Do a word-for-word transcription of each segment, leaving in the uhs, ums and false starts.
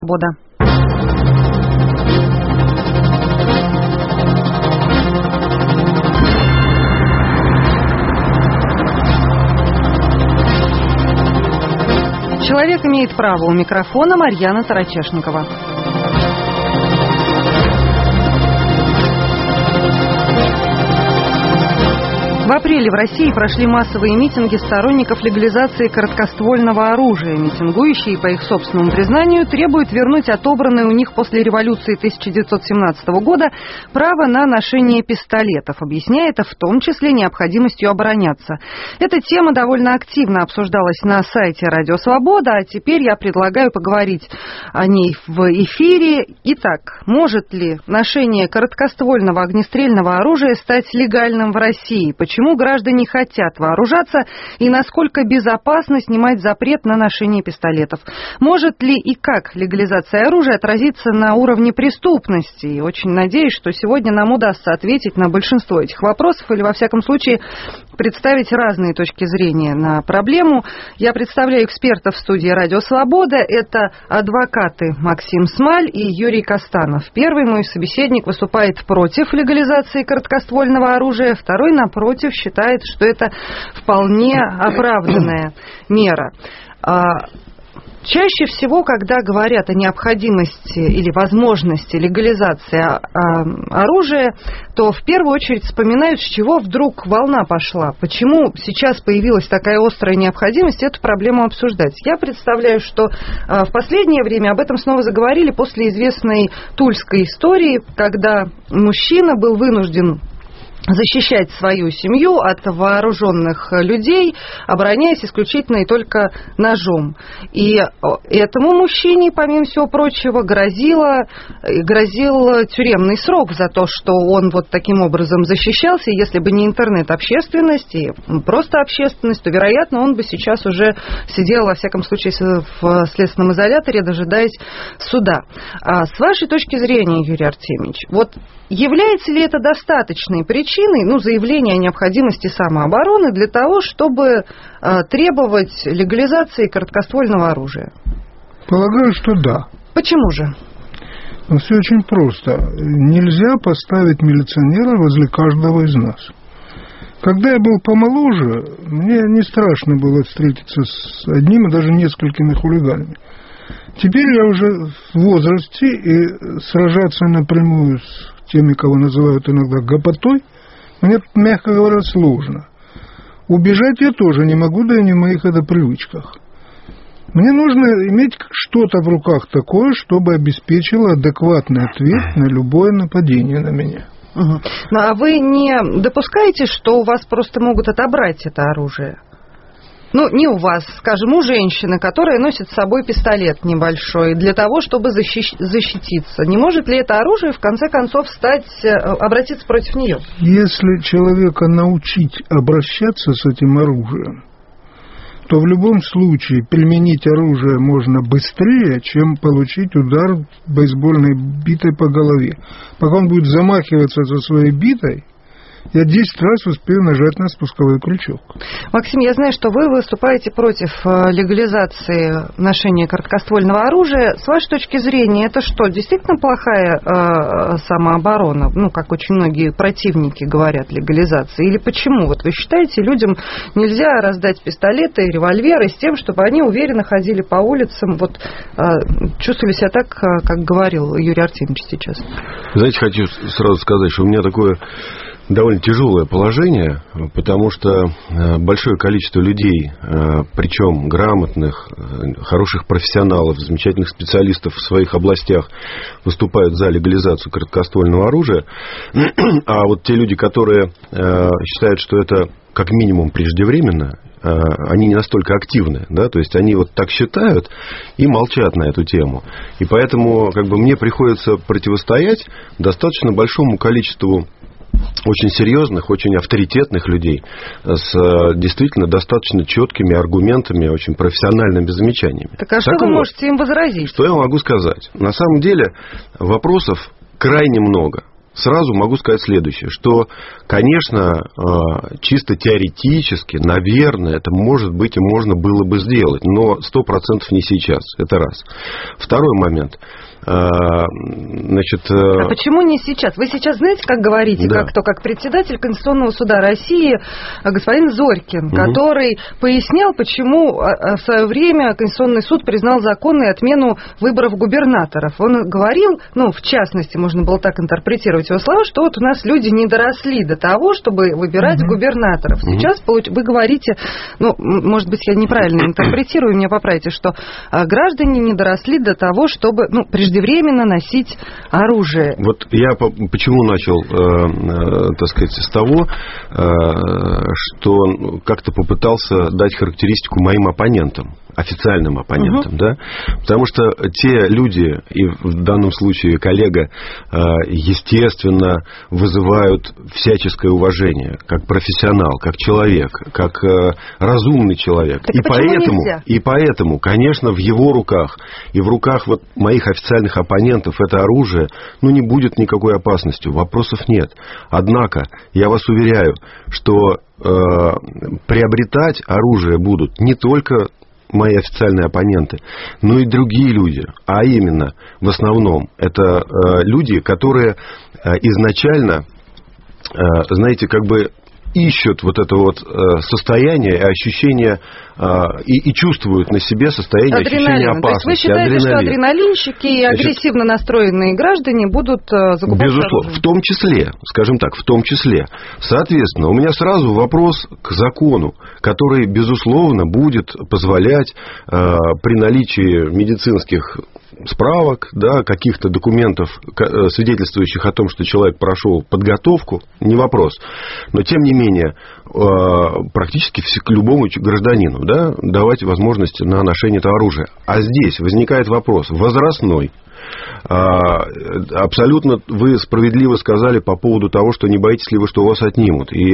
Свобода. Человек имеет право. У микрофона Марьяна Тарачешникова. В апреле в России прошли массовые митинги сторонников легализации короткоствольного оружия. Митингующие, по их собственному признанию, требуют вернуть отобранное у них после революции тысяча девятьсот семнадцатого года право на ношение пистолетов, объясняя это в том числе необходимостью обороняться. Эта тема довольно активно обсуждалась на сайте «Радио Свобода», а теперь я предлагаю поговорить о ней в эфире. Итак, может ли ношение короткоствольного огнестрельного оружия стать легальным в России? Почему Почему граждане хотят вооружаться и насколько безопасно снимать запрет на ношение пистолетов? Может ли и как легализация оружия отразится на уровне преступности? И очень надеюсь, что сегодня нам удастся ответить на большинство этих вопросов или, во всяком случае, представить разные точки зрения на проблему. Я представляю экспертов в студии «Радио Свобода». Это адвокаты Максим Смаль и Юрий Костанов. Первый мой собеседник выступает против легализации короткоствольного оружия, второй, напротив, считает, что это вполне оправданная мера. Чаще всего, когда говорят о необходимости или возможности легализации оружия, то в первую очередь вспоминают, с чего вдруг волна пошла. Почему сейчас появилась такая острая необходимость эту проблему обсуждать. Я представляю, что в последнее время об этом снова заговорили после известной тульской истории, когда мужчина был вынужден защищать свою семью от вооруженных людей, обороняясь исключительно и только ножом. И этому мужчине, помимо всего прочего, грозило, грозил тюремный срок за то, что он вот таким образом защищался. И если бы не интернет-общественность и просто общественность, то, вероятно, он бы сейчас уже сидел, во всяком случае, в следственном изоляторе, дожидаясь суда. А с вашей точки зрения, Юрий Артемьевич, вот является ли это достаточной причиной, ну, заявления о необходимости самообороны для того, чтобы э, требовать легализации короткоствольного оружия? Полагаю, что да. Почему же? Ну, все очень просто. Нельзя поставить милиционера возле каждого из нас. Когда я был помоложе, мне не страшно было встретиться с одним и даже несколькими хулиганами. Теперь я уже в возрасте, и сражаться напрямую с теми, кого называют иногда гопотой, мне, мягко говоря, сложно. Убежать я тоже не могу, да и не в моих это привычках. Мне нужно иметь что-то в руках такое, чтобы обеспечило адекватный ответ на любое нападение на меня. Угу. Ну, а вы не допускаете, что у вас просто могут отобрать это оружие? Ну, не у вас, скажем, у женщины, которая носит с собой пистолет небольшой для того, чтобы защищ- защититься. Не может ли это оружие, в конце концов, стать, обратиться против нее? Если человека научить обращаться с этим оружием, то в любом случае применить оружие можно быстрее, чем получить удар бейсбольной битой по голове. Пока он будет замахиваться со своей битой, я десять раз успею нажать на спусковой крючок. Максим, я знаю, что вы выступаете против легализации ношения короткоствольного оружия. С вашей точки зрения, это что, действительно плохая э, самооборона? Ну, как очень многие противники говорят, легализации. Или почему? Вот вы считаете, людям нельзя раздать пистолеты и револьверы с тем, чтобы они уверенно ходили по улицам, вот э, чувствовали себя так, как говорил Юрий Артемьевич сейчас? Знаете, хочу сразу сказать, что у меня такое довольно тяжелое положение, потому что большое количество людей, причем грамотных, хороших профессионалов, замечательных специалистов в своих областях, выступают за легализацию короткоствольного оружия. А вот те люди, которые считают, что это как минимум преждевременно, они не настолько активны, да, то есть они вот так считают и молчат на эту тему. И поэтому как бы мне приходится противостоять достаточно большому количеству очень серьезных, очень авторитетных людей с действительно достаточно четкими аргументами, очень профессиональными замечаниями. Так а что так вы вот, можете им возразить? Что я могу сказать? На самом деле вопросов крайне много. сразу могу сказать следующее, что, конечно, чисто теоретически, наверное, это может быть и можно было бы сделать, но сто процентов не сейчас, это раз. Второй момент. Значит, а почему не сейчас? Вы сейчас знаете, как говорите, да. как то, как председатель Конституционного суда России господин Зорькин, угу. который пояснял, почему в свое время Конституционный суд признал законной отмену выборов губернаторов. Он говорил, ну, в частности, можно было так интерпретировать его слова, что вот у нас люди не доросли до того, чтобы выбирать угу. губернаторов. Сейчас вы говорите, ну, может быть, я неправильно интерпретирую, меня поправите, что граждане не доросли до того, чтобы, ну, прежде преждевременно носить оружие. Вот я почему начал, э, э, так сказать, с того, э, что как-то попытался дать характеристику моим оппонентам, официальным оппонентам, угу. да, потому что те люди, и в данном случае коллега, э, естественно, вызывают всяческое уважение, как профессионал, как человек, как э, разумный человек. Так и поэтому, нельзя? и поэтому, конечно, в его руках и в руках вот моих официальных оппонентов это оружие, ну, не будет никакой опасности, вопросов нет. Однако, я вас уверяю, что э, приобретать оружие будут не только мои официальные оппоненты, но и другие люди, а именно, в основном, это э, люди, которые э, изначально, э, знаете, как бы ищут вот это вот состояние и ощущение, и, и чувствуют на себе состояние ощущения опасности. То есть вы считаете, адреналин. Что адреналинщики и агрессивно настроенные граждане будут закупать безусловно, оружие? В том числе, скажем так, в том числе. Соответственно, у меня сразу вопрос к закону, который, безусловно, будет позволять э, при наличии медицинских справок, да, каких-то документов, свидетельствующих о том, что человек прошел подготовку, не вопрос. Но, тем не менее, практически любому гражданину, да, давать возможность на ношение этого оружия. А здесь возникает вопрос возрастной. Абсолютно вы справедливо сказали по поводу того, что не боитесь ли вы, что у вас отнимут. И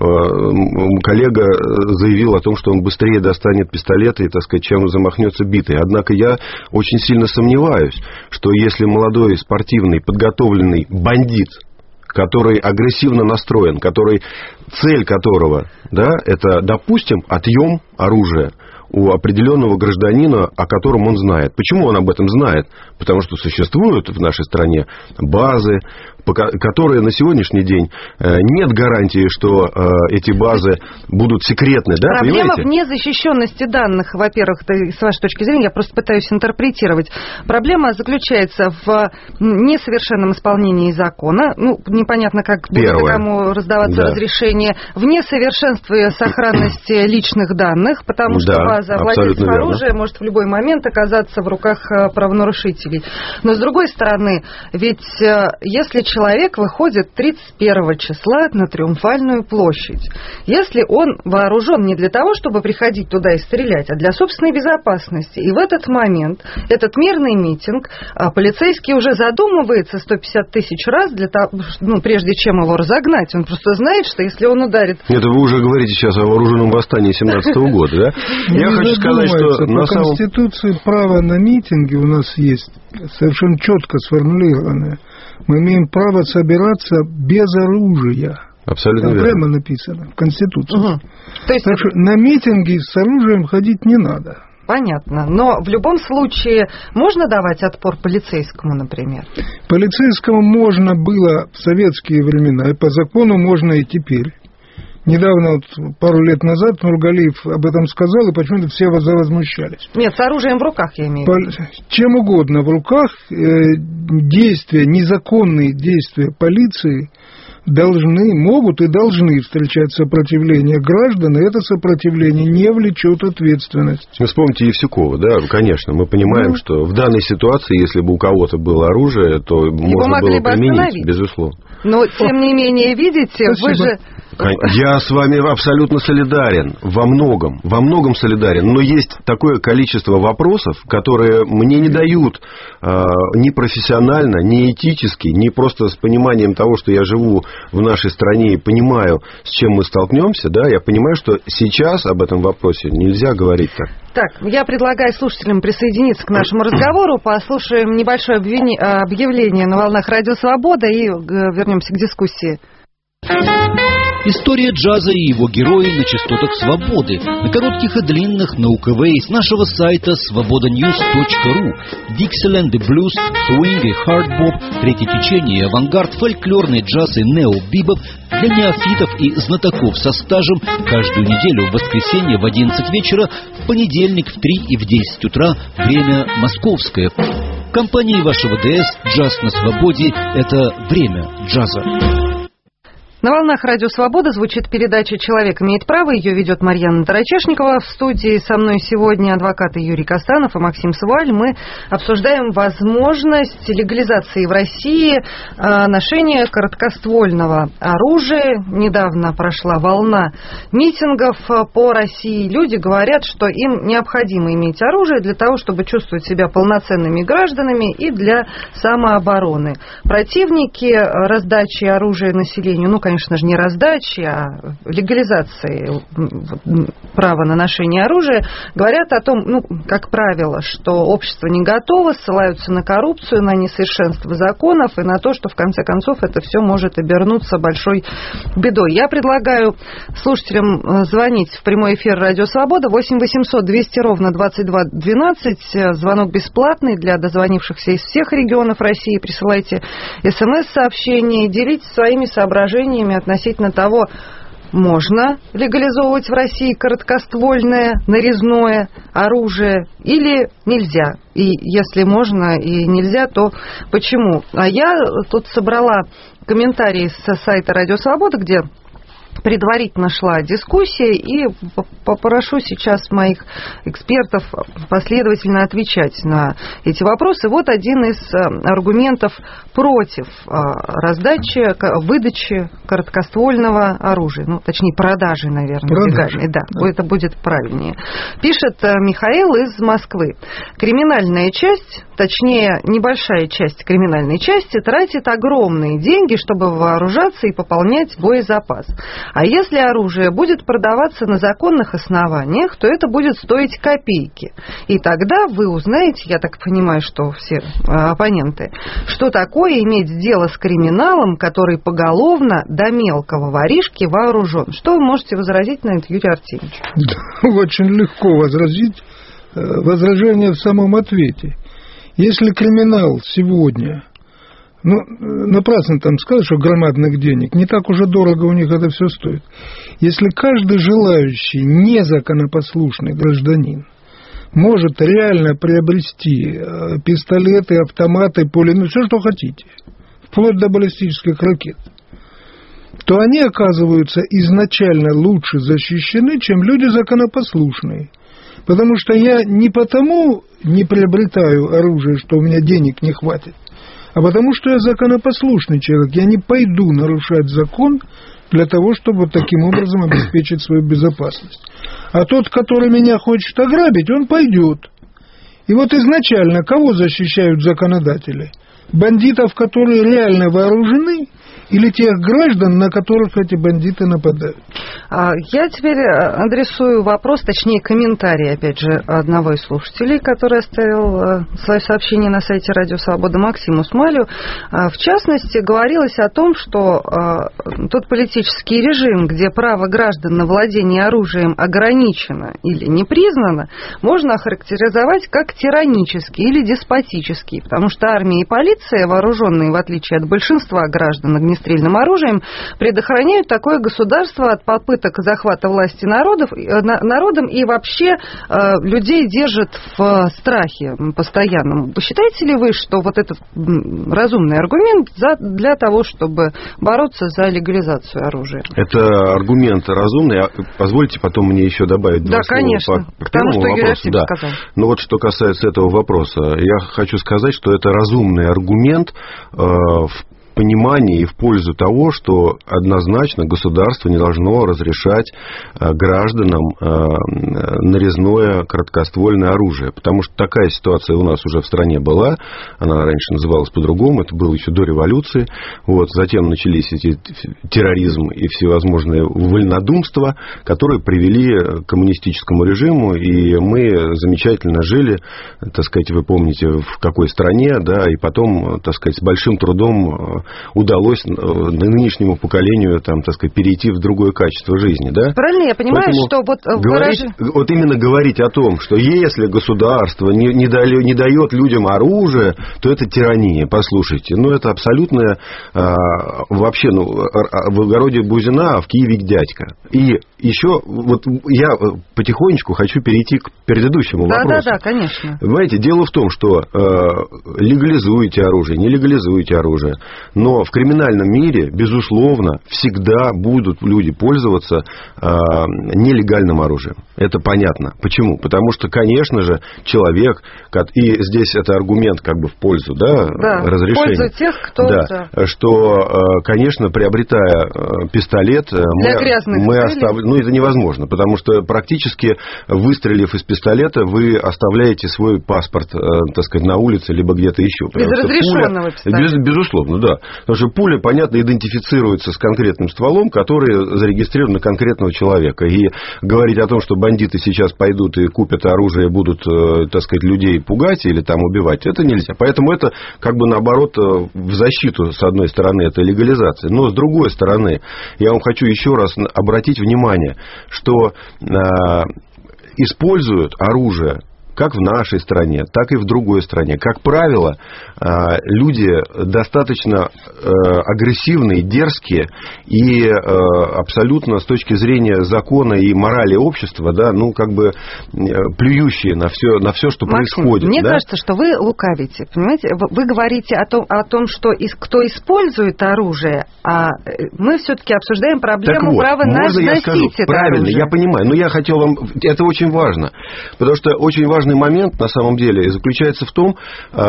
коллега заявил о том, что он быстрее достанет пистолет и, так сказать, чем замахнется битой. Однако я очень сильно сомневаюсь, что если молодой, спортивный, подготовленный бандит, который агрессивно настроен, который, цель которого, да, это, допустим, отъем оружия у определенного гражданина, о котором он знает. Почему он об этом знает? Потому что существуют в нашей стране базы, которые на сегодняшний день нет гарантии, что эти базы будут секретны. Да, проблема понимаете? В незащищенности данных, во-первых, с вашей точки зрения, я просто пытаюсь интерпретировать. Проблема заключается в несовершенном исполнении закона. Ну, непонятно, как будет кому раздаваться да. разрешение. В несовершенстве сохранности личных данных, потому что да, база владельцев оружия может в любой момент оказаться в руках правонарушителей. Но, с другой стороны, ведь если человек выходит тридцать первого числа на Триумфальную площадь. Если он вооружен не для того, чтобы приходить туда и стрелять, а для собственной безопасности, и в этот момент этот мирный митинг, полицейский уже задумывается сто пятьдесят тысяч раз, для того, ну, прежде чем его разогнать. Он просто знает, что если он ударит... Нет, вы уже говорите сейчас о вооруженном восстании семнадцатого года, да? Я хочу сказать, что по Конституции право на митинги у нас есть совершенно четко сформулированное. Мы имеем право собираться без оружия. Абсолютно Там верно. прямо написано в Конституции. Угу. То есть... Так что на митинги с оружием ходить не надо. Понятно. Но в любом случае можно давать отпор полицейскому, например? Полицейскому можно было в советские времена, и по закону можно и теперь. Недавно, вот, пару лет назад, Нургалиев об этом сказал, и почему-то все возмущались. Нет, с оружием в руках, я имею в виду. Чем угодно в руках, э, действия, незаконные действия полиции должны, могут и должны встречать сопротивление граждан, и это сопротивление не влечет ответственность. Вы вспомните Евсюкова, да, конечно, мы понимаем, ну, что в данной ситуации, если бы у кого-то было оружие, то можно было применить, безусловно. Но, тем не менее, видите, Спасибо. вы же... Я с вами абсолютно солидарен. Во многом. Во многом солидарен. Но есть такое количество вопросов, которые мне не дают э, ни профессионально, ни этически, ни просто с пониманием того, что я живу в нашей стране и понимаю, с чем мы столкнемся. Да, я понимаю, что сейчас об этом вопросе нельзя говорить так. Так, я предлагаю слушателям присоединиться к нашему разговору. Послушаем небольшое объявление на волнах Радио Свобода и вернемся к дискуссии. История джаза и его герои на частотах свободы, на коротких и длинных, на УКВ и с нашего сайта свобода ньюс точка ру. Диксиленд и блюз, свинг и хардбоп, третье течение, авангард, фольклорный джаз и нео-бибоп для неофитов и знатоков со стажем каждую неделю в воскресенье в одиннадцать вечера, в понедельник в три и в десять утра, время московское. В компании вашего ДС «Джаз на свободе» — это время джаза. На волнах Радио Свобода звучит передача «Человек имеет право». Ее ведет Марьяна Тарачешникова. В студии со мной сегодня адвокаты Юрий Костанов и Максим Сваль. Мы обсуждаем возможность легализации в России ношения короткоствольного оружия. Недавно прошла волна митингов по России. Люди говорят, что им необходимо иметь оружие для того, чтобы чувствовать себя полноценными гражданами и для самообороны. Противники раздачи оружия населению, ну, конечно, конечно же, не раздачи, а легализации права на ношение оружия, говорят о том, ну, как правило, что общество не готово, ссылаются на коррупцию, на несовершенство законов и на то, что в конце концов это все может обернуться большой бедой. Я предлагаю слушателям звонить в прямой эфир Радио Свобода восемь восемьсот двести ровно двадцать два двенадцать. Звонок бесплатный для дозвонившихся из всех регионов России. Присылайте смс-сообщения и делитесь своими соображениями относительно того, можно легализовывать в России короткоствольное нарезное оружие или нельзя. И если можно и нельзя, то почему? А я тут собрала комментарии со сайта Радио Свобода, где предварительно шла дискуссия, и попрошу сейчас моих экспертов последовательно отвечать на эти вопросы. Вот один из аргументов против раздачи, выдачи короткоствольного оружия, ну, точнее, продажи, наверное, легальной. Да, да, это будет правильнее. Пишет Михаил из Москвы. Криминальная часть, точнее, небольшая часть криминальной части тратит огромные деньги, чтобы вооружаться и пополнять боезапас. А если оружие будет продаваться на законных основаниях, то это будет стоить копейки. И тогда вы узнаете, я так понимаю, что все оппоненты, что такое иметь дело с криминалом, который поголовно до мелкого воришки вооружен. Что вы можете возразить на это, Юрий Артемьевич? Да, очень легко возразить. Возражение в самом ответе. Если криминал сегодня... Ну, напрасно там сказать, что громадных денег. Не так уже дорого у них это все стоит. Если каждый желающий незаконопослушный гражданин может реально приобрести пистолеты, автоматы, пули, ну, все, что хотите, вплоть до баллистических ракет, то они оказываются изначально лучше защищены, чем люди законопослушные. Потому что я не потому не приобретаю оружие, что у меня денег не хватит, а потому что я законопослушный человек. Я не пойду нарушать закон для того, чтобы таким образом обеспечить свою безопасность. А тот, который меня хочет ограбить, он пойдет. И вот изначально кого защищают законодатели? Бандитов, которые реально вооружены, или тех граждан, на которых эти бандиты нападают? Я теперь адресую вопрос, точнее комментарий, опять же, одного из слушателей, который оставил свое сообщение на сайте Радио Свобода, Максиму Смалю. В частности, говорилось о том, что тот политический режим, где право граждан на владение оружием ограничено или не признано, можно охарактеризовать как тиранический или деспотический, потому что армия и полиция, вооруженные, в отличие от большинства граждан, огнестрельным оружием, предохраняют такое государство от попыток захвата власти народов, народом и вообще э, людей держат в страхе постоянном. Считаете ли вы, что вот этот разумный аргумент за, для того, чтобы бороться за легализацию оружия? Это аргумент разумный. Позвольте потом мне еще добавить два да, слова конечно, по, по потому что Юрий вопросу. Да. сказал. Но вот что касается этого вопроса, я хочу сказать, что это разумный аргумент э, в понимание и в пользу того, что однозначно государство не должно разрешать гражданам нарезное короткоствольное оружие. Потому что такая ситуация у нас уже в стране была. Она раньше называлась по-другому. Это было еще до революции. Вот. Затем начались эти терроризм и всевозможные вольнодумства, которые привели к коммунистическому режиму. И мы замечательно жили, так сказать, вы помните, в какой стране, да, и потом, так сказать, с большим трудом удалось нынешнему поколению, там, так сказать, перейти в другое качество жизни, да? Правильно я понимаю, Поэтому что вот говорить, выражи... вот именно говорить о том, что если государство не, не, дали, не дает людям оружие, то это тирания. Послушайте, ну это абсолютно а, вообще, ну, в огороде бузина, а в Киеве дядька. И еще вот я потихонечку хочу перейти к предыдущему да, вопросу. Да, да, конечно. Понимаете, дело в том, что э, легализуете оружие, не легализуете оружие, но в криминальном мире, безусловно, всегда будут люди пользоваться э, нелегальным оружием. Это понятно. Почему? Потому что, конечно же, человек, и здесь это аргумент как бы в пользу, да, да, разрешения. В пользу тех, кто... Да, да. Что, конечно, приобретая пистолет, для мы, мы оставляем... Ну, это невозможно, потому что практически, выстрелив из пистолета, вы оставляете свой паспорт, так сказать, на улице, либо где-то еще. Без разрешенного пистолета. Без, безусловно, да. Потому что пуля, понятно, идентифицируется с конкретным стволом, который зарегистрирован на конкретного человека. И говорить о том, что бандиты сейчас пойдут и купят оружие и будут, так сказать, людей пугать или там убивать, это нельзя. Поэтому это, как бы, наоборот, в защиту, с одной стороны, это легализация. Но, с другой стороны, я вам хочу еще раз обратить внимание, что а, используют оружие как в нашей стране, так и в другой стране. Как правило, люди достаточно агрессивные, дерзкие и абсолютно с точки зрения закона и морали общества, да, ну, как бы плюющие на все, на все, что Максим, происходит. Мне да? кажется, что вы лукавите. Понимаете, вы говорите о том, о том, что кто использует оружие, а мы все-таки обсуждаем проблему вот, права на носить это оружие. Правильно, я понимаю, но я хотел вам... Это очень важно, потому что очень важно важный момент, на самом деле, заключается в том,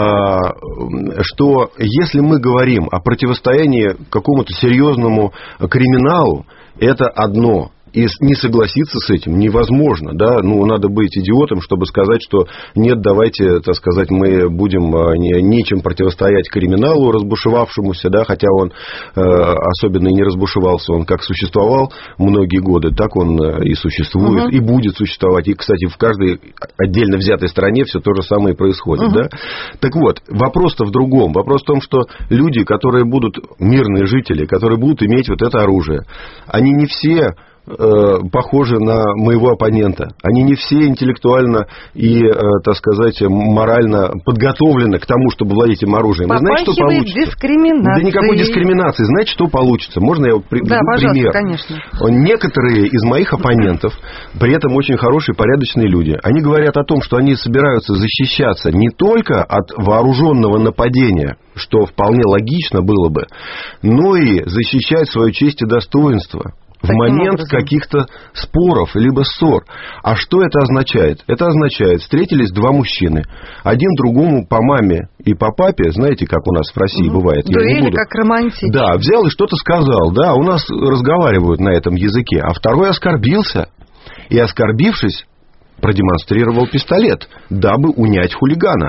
что если мы говорим о противостоянии какому-то серьезному криминалу, это одно. И не согласиться с этим невозможно, да, ну, надо быть идиотом, чтобы сказать, что нет, давайте, так сказать, мы будем нечем противостоять криминалу разбушевавшемуся, да, хотя он э, особенно и не разбушевался, он как существовал многие годы, так он и существует, угу. и будет существовать, и, кстати, в каждой отдельно взятой стране все то же самое происходит, угу. да. Так вот, вопрос-то в другом, вопрос в том, что люди, которые будут мирные жители, которые будут иметь вот это оружие, они не все похожи на моего оппонента. Они не все интеллектуально и, так сказать, морально подготовлены к тому, чтобы владеть этим оружием. Вы знаете, что получится? Дискриминацией. Да никакой дискриминации. Знаете, что получится? Можно я приведу да, пример? Конечно. Некоторые из моих оппонентов, при этом очень хорошие, порядочные люди, они говорят о том, что они собираются защищаться не только от вооруженного нападения, что вполне логично было бы, но и защищать свою честь и достоинство в Таким момент образом. каких-то споров, либо ссор. А что это означает? Это означает, встретились два мужчины, один другому по маме и по папе, знаете, как у нас в России угу. бывает. Дуэли, как романтики. Да, взял и что-то сказал. Да, у нас разговаривают на этом языке. А второй оскорбился. И, оскорбившись, продемонстрировал пистолет, дабы унять хулигана.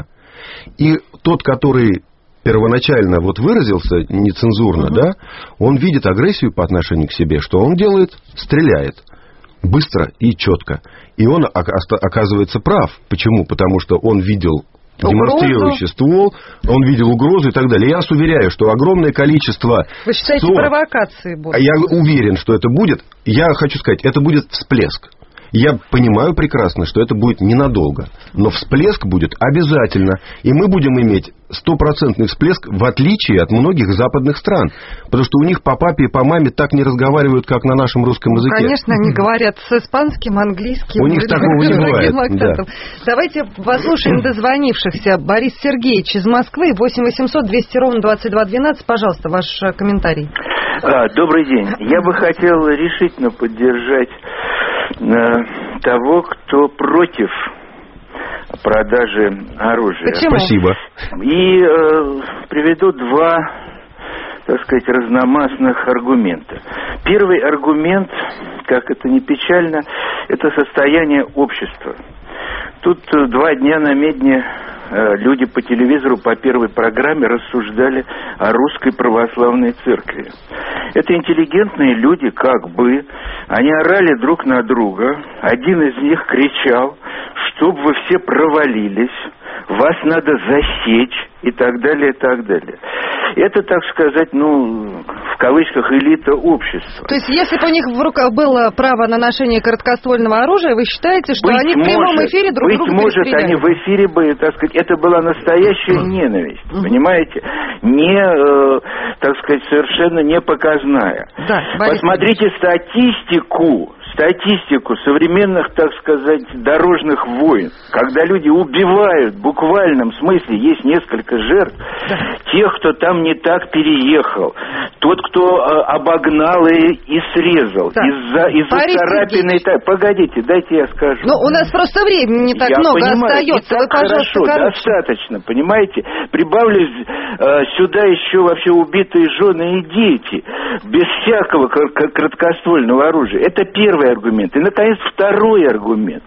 И тот, который... первоначально вот выразился нецензурно, uh-huh. да, он видит агрессию по отношению к себе, что он делает? Стреляет быстро и четко. И он оказывается прав. Почему? Потому что он видел демонстрирующий ствол, он видел угрозу и так далее. Я вас уверяю, что огромное количество... Вы считаете, ссор, провокации будут? Я уверен, что это будет. Я хочу сказать, это будет всплеск. Я понимаю прекрасно, что это будет ненадолго, но всплеск будет обязательно, и мы будем иметь стопроцентный всплеск, в отличие от многих западных стран, потому что у них по папе и по маме так не разговаривают, как на нашем русском языке. Конечно, они говорят с испанским, английским. У них такого не бывает. Да. Давайте послушаем дозвонившихся. Борис Сергеевич из Москвы, восемь восемьсот двести ровно двадцать два двенадцать. Пожалуйста, ваш комментарий. А, добрый день. Я бы хотел решительно поддержать э, того, кто против продажи оружия. Почему? Спасибо. И э, приведу два так сказать, разномастных аргументов. Первый аргумент, как это ни печально, это состояние общества. Тут два дня на Медне люди по телевизору по первой программе рассуждали о русской православной церкви. Это интеллигентные люди, как бы, они орали друг на друга. Один из них кричал, чтобы вы все провалились, вас надо засечь и так далее, и так далее. Это, так сказать, ну, в кавычках, элита общества. То есть, если бы у них в руках было право на ношение короткоствольного оружия, вы считаете, что быть они в прямом может, эфире друг друга перестреляли? Быть может, они в эфире бы, так сказать, это была настоящая ненависть, uh-huh. понимаете? Не, э, так сказать, совершенно не показная. Да, посмотрите статистику. Статистику современных, так сказать, дорожных войн, когда люди убивают, в буквальном смысле, есть несколько жертв, да. тех, кто там не так переехал, тот, кто э, обогнал и, и срезал, да. из-за, из-за царапины. Так, погодите, дайте я скажу. Ну, у нас просто времени не так я много понимаю, остается. И так Вы, хорошо, короче. достаточно, понимаете? Прибавлю э, сюда еще вообще убитые жены и дети, без всякого короткоствольного оружия. Это первый аргумент. И, наконец, второй аргумент.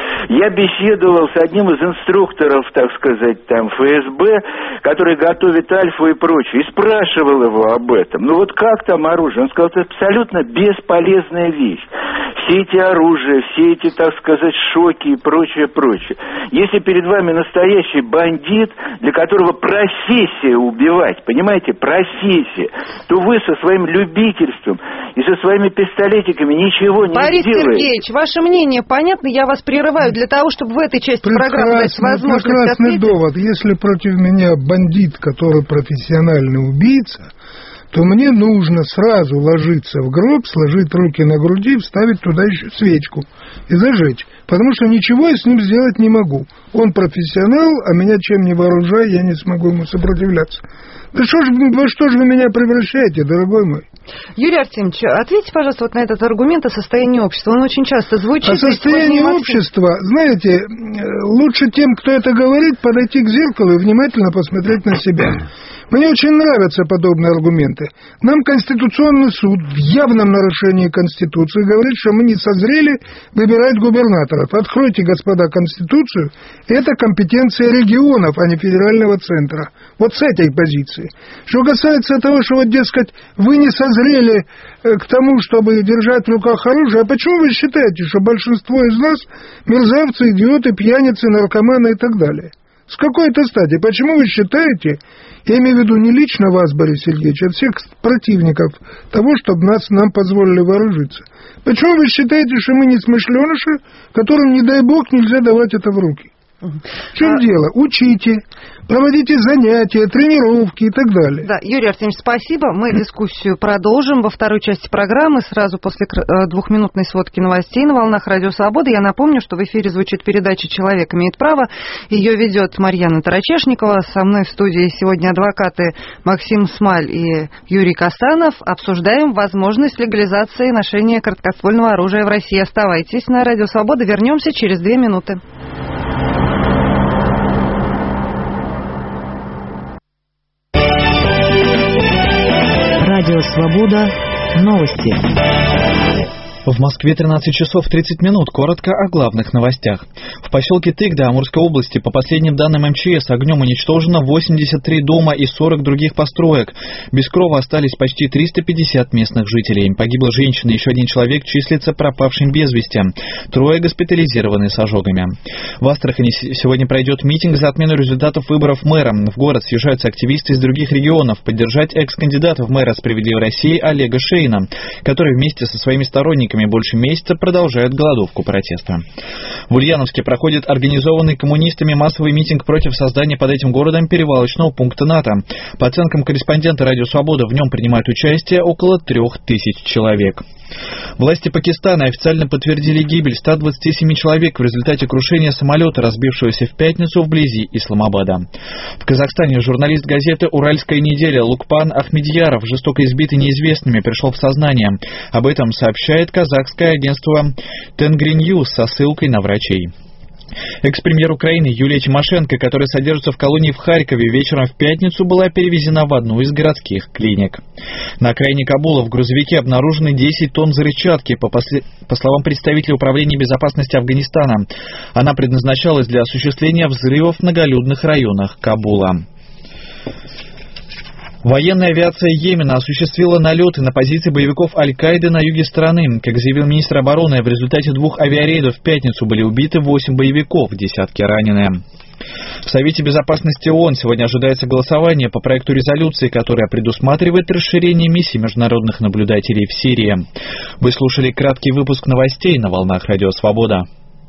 Я беседовал с одним из инструкторов, так сказать, там, эф эс бэ, который готовит Альфу и прочее, и спрашивал его об этом. Ну вот как там оружие? Он сказал, это абсолютно бесполезная вещь. Все эти оружия, все эти, так сказать, шоки и прочее, прочее. Если перед вами настоящий бандит, для которого профессия убивать, понимаете, профессия, то вы со своим любительством и со своими пистолетиками ничего не Борис сделаете. Борис Сергеевич, ваше мнение понятно, я вас прерываю для того, чтобы в этой части программы дать возможность прекрасный ответить. довод. Если против меня бандит, который профессиональный убийца, то мне нужно сразу ложиться в гроб, сложить руки на груди, вставить туда еще свечку и зажечь. Потому что ничего я с ним сделать не могу. Он профессионал, а меня чем не вооружая, я не смогу ему сопротивляться. Да что ж, во что же вы меня превращаете, дорогой мой? Юрий Артемьевич, ответьте, пожалуйста, вот на этот аргумент о состоянии общества. Он очень часто звучит. О состоянии общества, знаете, лучше тем, кто это говорит, подойти к зеркалу и внимательно посмотреть на себя. Мне очень нравятся подобные аргументы. Нам Конституционный суд в явном нарушении Конституции говорит, что мы не созрели выбирать губернаторов. Откройте, господа, Конституцию. Это компетенция регионов, а не федерального центра. Вот с этой позиции. Что касается того, что, вот, дескать, вы не созрели к тому, чтобы держать в руках оружие, а почему вы считаете, что большинство из нас мерзавцы, идиоты, пьяницы, наркоманы и так далее? С какой-то стати? Почему вы считаете, я имею в виду не лично вас, Борис Сергеевич, а всех противников того, чтобы нас, нам позволили вооружиться? Почему вы считаете, что мы не смышленыши, которым, не дай бог, нельзя давать это в руки? В чем а... дело? Учите, проводите занятия, тренировки и так далее. Да, Юрий Артемьевич, спасибо. Мы дискуссию продолжим во второй части программы, сразу после двухминутной сводки новостей на волнах Радио Свобода. Я напомню, что в эфире звучит передача «Человек имеет право». Ее ведет Марьяна Тарачешникова. Со мной в студии сегодня адвокаты Максим Смаль и Юрий Касанов. Обсуждаем возможность легализации ношения короткоствольного оружия в России. Оставайтесь на Радио Свобода. Вернемся через две минуты. Радио Свобода. Новости. В Москве тринадцать часов тридцать минут. Коротко о главных новостях. В поселке Тыгда Амурской области, по последним данным эм че эс, огнем уничтожено восемьдесят три дома и сорок других построек. Без крова остались почти триста пятьдесят местных жителей. Погибла женщина, еще один человек числится пропавшим без вести. Трое госпитализированы с ожогами. В Астрахани сегодня пройдет митинг за отмену результатов выборов мэра. В город съезжаются активисты из других регионов поддержать экс-кандидата в мэра «Справедливой России» Олега Шейна, который вместе со своими сторонниками больше месяца продолжают голодовку протеста. В Ульяновске проходит организованный коммунистами массовый митинг против создания под этим городом перевалочного пункта НАТО. По оценкам корреспондента «Радио Свобода», в нем принимают участие около трех тысяч человек. Власти Пакистана официально подтвердили гибель ста двадцати семи человек в результате крушения самолета, разбившегося в пятницу вблизи Исламабада. В Казахстане журналист газеты «Уральская неделя» Лукпан Ахмедьяров, жестоко избитый неизвестными, пришел в сознание. Об этом сообщает казахское агентство Тенгриньюз со ссылкой на врачей. Экс-премьер Украины Юлия Тимошенко, которая содержится в колонии в Харькове, вечером в пятницу была перевезена в одну из городских клиник. На окраине Кабула в грузовике обнаружены десять тонн взрывчатки, по, после... по словам представителя Управления безопасности Афганистана. Она предназначалась для осуществления взрывов в многолюдных районах Кабула. Военная авиация Йемена осуществила налеты на позиции боевиков Аль-Каиды на юге страны. Как заявил министр обороны, в результате двух авиарейдов в пятницу были убиты восемь боевиков, десятки ранены. В Совете безопасности ООН сегодня ожидается голосование по проекту резолюции, которая предусматривает расширение миссий международных наблюдателей в Сирии. Вы слушали краткий выпуск новостей на волнах Радио Свобода.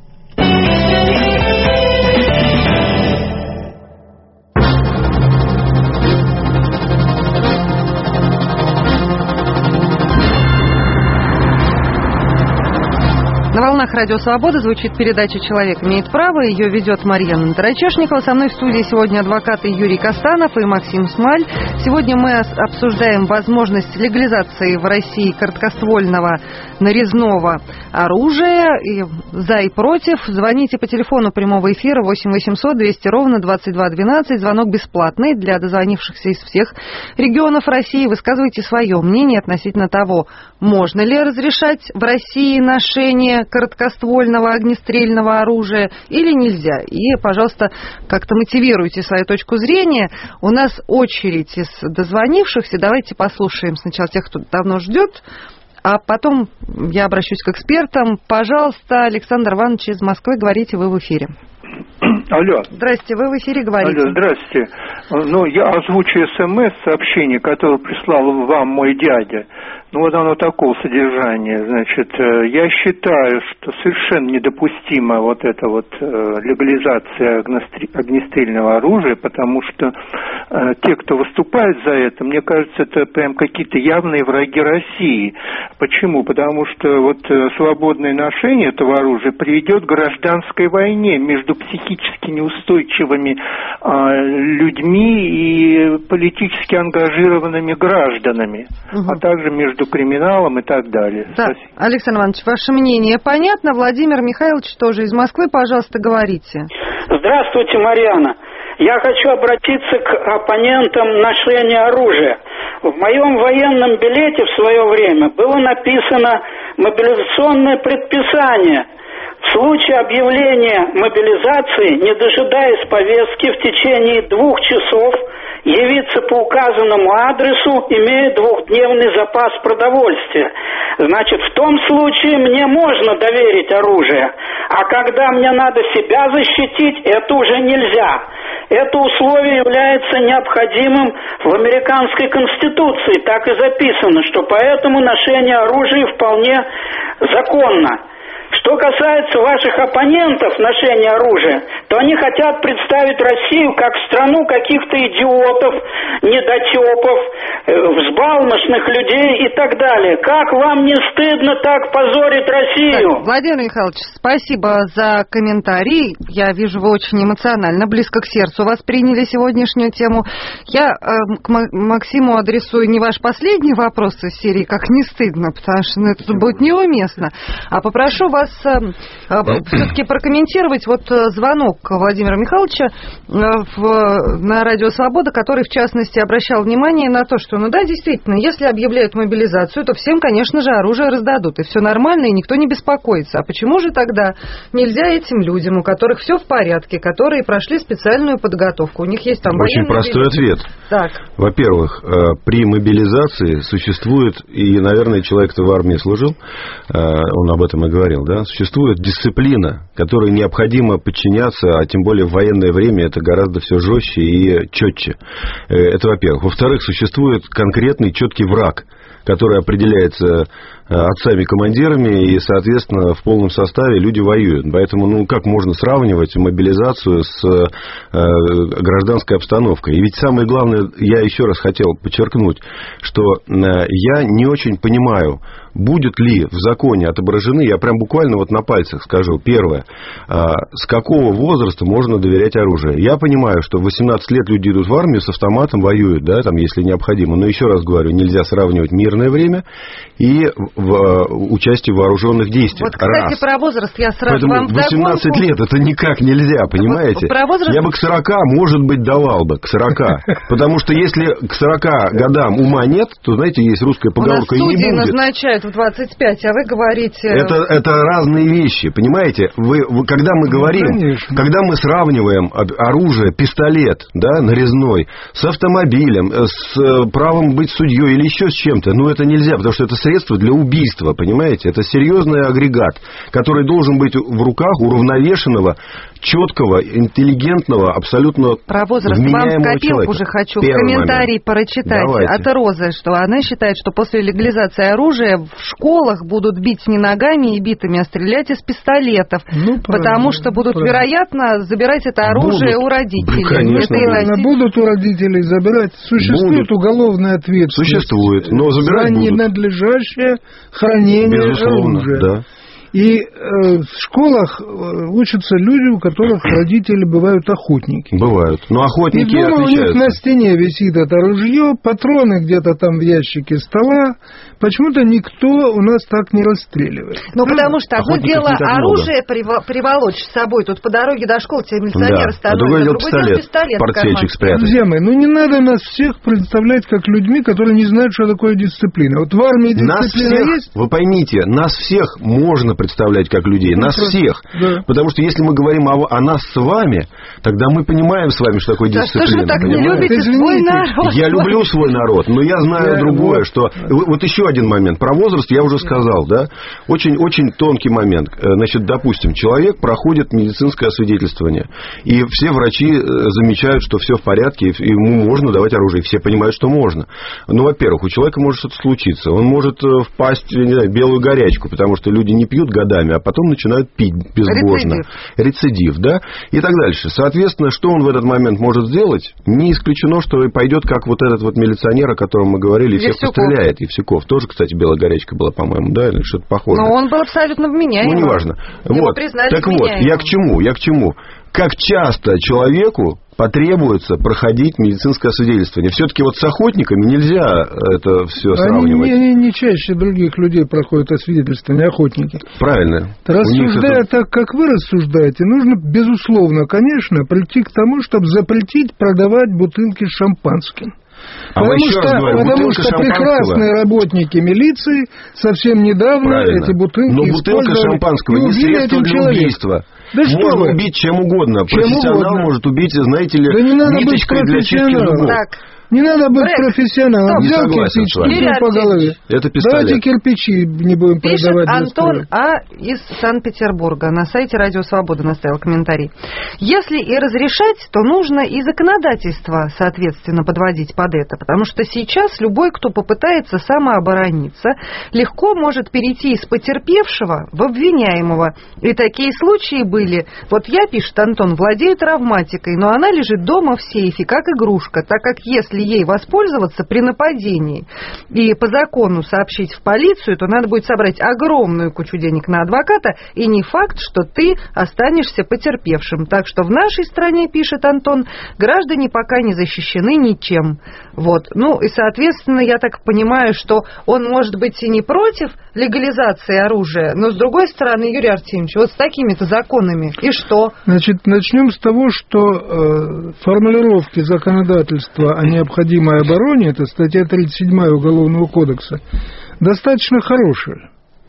На волнах Радио Свобода звучит передача «Человек имеет право». Ее ведет Марьяна Тарачешникова. Со мной в студии сегодня адвокаты Юрий Костанов и Максим Смаль. Сегодня мы обсуждаем возможность легализации в России короткоствольного нарезного оружия. И за и против. Звоните по телефону прямого эфира восемь восемьсот двести ровно двадцать два двенадцать. Звонок бесплатный для дозвонившихся из всех регионов России. Высказывайте свое мнение относительно того, можно ли разрешать в России ношение короткоствольного огнестрельного оружия или нельзя. И, пожалуйста, как-то мотивируйте свою точку зрения. У нас очередь из дозвонившихся. Давайте послушаем сначала тех, кто давно ждет, а потом я обращусь к экспертам. Пожалуйста, Александр Иванович из Москвы, говорите, вы в эфире. Алло. Здрасте, вы в эфире говорите. Алло, здрасте. Ну, я озвучу смс-сообщение, которое прислал вам мой дядя. Ну, вот оно такого содержания. Значит, я считаю, что совершенно недопустима вот эта вот легализация огнестрельного оружия, потому что те, кто выступает за это, мне кажется, это прям какие-то явные враги России. Почему? Потому что вот свободное ношение этого оружия приведет к гражданской войне между психически неустойчивыми людьми и политически ангажированными гражданами, угу. а также между криминалом и так далее. Да. Александр Иванович, ваше мнение понятно. Владимир Михайлович тоже из Москвы, пожалуйста, говорите. Здравствуйте, Марьяна. Я хочу обратиться к оппонентам ношения оружия. В моем военном билете в свое время было написано мобилизационное предписание. В случае объявления мобилизации, не дожидаясь повестки, в течение двух часов явиться по указанному адресу, имея двухдневный запас продовольствия. Значит, в том случае мне можно доверить оружие, а когда мне надо себя защитить, это уже нельзя. Это условие является необходимым в американской конституции, так и записано, что поэтому ношение оружия вполне законно. Что касается ваших оппонентов ношения оружия, то они хотят представить Россию как страну каких-то идиотов, недотепов, взбалмошных людей и так далее. Как вам не стыдно так позорить Россию? Так, Владимир Михайлович, спасибо за комментарий. Я вижу, вы очень эмоционально, близко к сердцу восприняли сегодняшнюю тему. Я э, к Максиму адресую не ваш последний вопрос из серии «Как не стыдно», потому что ну, это будет неуместно, а попрошу вас все-таки прокомментировать вот звонок Владимира Михайловича в, на Радио Свобода, который, в частности, обращал внимание на то, что, ну да, действительно, если объявляют мобилизацию, то всем, конечно же, оружие раздадут, и все нормально, и никто не беспокоится. А почему же тогда нельзя этим людям, у которых все в порядке, которые прошли специальную подготовку, у них есть там... Очень простой ответ. Так. Во-первых, при мобилизации существует, и, наверное, человек-то в армии служил, он об этом и говорил, да, существует дисциплина, которой необходимо подчиняться, а тем более в военное время это гораздо все жестче и четче. Это во-первых. Во-вторых, существует конкретный четкий враг, который определяется отцами-командирами, и, соответственно, в полном составе люди воюют. Поэтому, ну, как можно сравнивать мобилизацию с э, гражданской обстановкой? И ведь самое главное, я еще раз хотел подчеркнуть, что э, я не очень понимаю будет ли в законе отображены, я прям буквально вот на пальцах скажу, первое, с какого возраста можно доверять оружию. Я понимаю, что в восемнадцать лет люди идут в армию, с автоматом воюют, да, там, если необходимо, но еще раз говорю, нельзя сравнивать мирное время и в, участие в вооруженных действиях. Вот, кстати, раз. Про возраст я сразу Поэтому вам восемнадцать вдогонку... лет это никак нельзя, понимаете? Про возраст... Я бы к сорока, может быть, давал бы, к сорока. Потому что если к сорока годам ума нет, то, знаете, есть русская поговорка, и не будет. Судьи назначают в двадцать пять, а вы говорите... Это, это разные вещи, понимаете? Вы, вы, когда мы говорим, ну, когда мы сравниваем оружие, пистолет, да, нарезной, с автомобилем, с правом быть судьей или еще с чем-то, ну, это нельзя, потому что это средство для убийства, понимаете? Это серьезный агрегат, который должен быть в руках уравновешенного, четкого, интеллигентного, абсолютно Про возраст вам в копилку человека. уже хочу Первый в комментарии момент. прочитать. Давайте. От Розы, что она считает, что после легализации оружия в школах будут бить не ногами и битами, а стрелять из пистолетов. Ну, потому что будут, правильно. вероятно, забирать это оружие будут. у родителей. Ну, конечно, это будут. будут у родителей забирать. Существует будут. уголовная ответственность. Существует, но забирать за будут. ненадлежащее хранение Безусловно, оружия. Да. И э, в школах учатся люди, у которых родители бывают охотники. Бывают. Но охотники и дома отличаются. у них на стене висит это ружье, патроны где-то там в ящике стола. Почему-то никто у нас так не расстреливает. Ну, потому что одно дело оружие много. приволочь с собой. Тут по дороге до школы тебе милиционеры да. становятся. А другое дело пистолет, пистолет, портфельчик спрятать. Друзья мои, ну не надо нас всех представлять как людьми, которые не знают, что такое дисциплина. Вот в армии дисциплина нас всех, есть. Вы поймите, нас всех можно представлять как людей. Нас ну, всех. Да. Потому что если мы говорим о, о нас с вами, тогда мы понимаем с вами, что такое да дисциплина. Что же вы так понимаете? не любите свой народ? Я люблю свой народ, но я знаю да, другое, вот. что... Вот еще один момент. Про возраст я уже сказал, да? Очень-очень тонкий момент. Значит, допустим, человек проходит медицинское освидетельствование, и все врачи замечают, что все в порядке, и ему можно давать оружие. Все понимают, что можно. Ну, во-первых, у человека может что-то случиться. Он может впасть в не знаю, белую горячку, потому что люди не пьют годами, а потом начинают пить безбожно. Рецидив. Рецидив, да? И так дальше. Соответственно, что он в этот момент может сделать? Не исключено, что пойдет, как вот этот вот милиционер, о котором мы говорили, и всех Евсюков. постреляет. Евсюков. Тоже, кстати, белая горячка была, по-моему, да? Или что-то похожее. Но он был абсолютно вменяемым. Ну, неважно. Его Вот. признали Так вменяемым. вот, я к чему? Я к чему? Как часто человеку потребуется проходить медицинское освидетельствование. Все-таки вот с охотниками нельзя это все сравнивать. Они не, не чаще других людей проходят освидетельствование, охотники. Правильно. Рассуждая это... так, как вы рассуждаете, нужно, безусловно, конечно, прийти к тому, чтобы запретить продавать бутылки с шампанским. А потому еще что, раз говорю, потому что прекрасные работники милиции совсем недавно Правильно. эти бутылки Но бутылка шампанского не средство для человека. убийства. Да можно убить чем угодно. Чем Профессионал угодно. может убить, знаете ли, да не надо ниточкой для чистки зубов. Так. Не надо быть Брэк. профессионалом. Не Взял согласен кирпич, с вами. по голове. Это пистолет. Давайте кирпичи не будем Пишет продавать. Антон А. из Санкт-Петербурга. На сайте Радио Свобода наставил комментарий. Если и разрешать, то нужно и законодательство, соответственно, подводить под это. Потому что сейчас любой, кто попытается самооборониться, легко может перейти из потерпевшего в обвиняемого. И такие случаи были. Вот я, пишет Антон, владею травматикой, но она лежит дома в сейфе, как игрушка, так как если ей воспользоваться при нападении и по закону сообщить в полицию, то надо будет собрать огромную кучу денег на адвоката, и не факт, что ты останешься потерпевшим. Так что в нашей стране, пишет Антон, граждане пока не защищены ничем. Вот. Ну и, соответственно, я так понимаю, что он может быть и не против легализации оружия, но с другой стороны, Юрий Артемьевич, вот с такими-то законами, и что? Значит, начнем с того, что э, формулировки законодательства о необходимой обороне, это статья тридцать седьмая Уголовного кодекса, достаточно хорошая.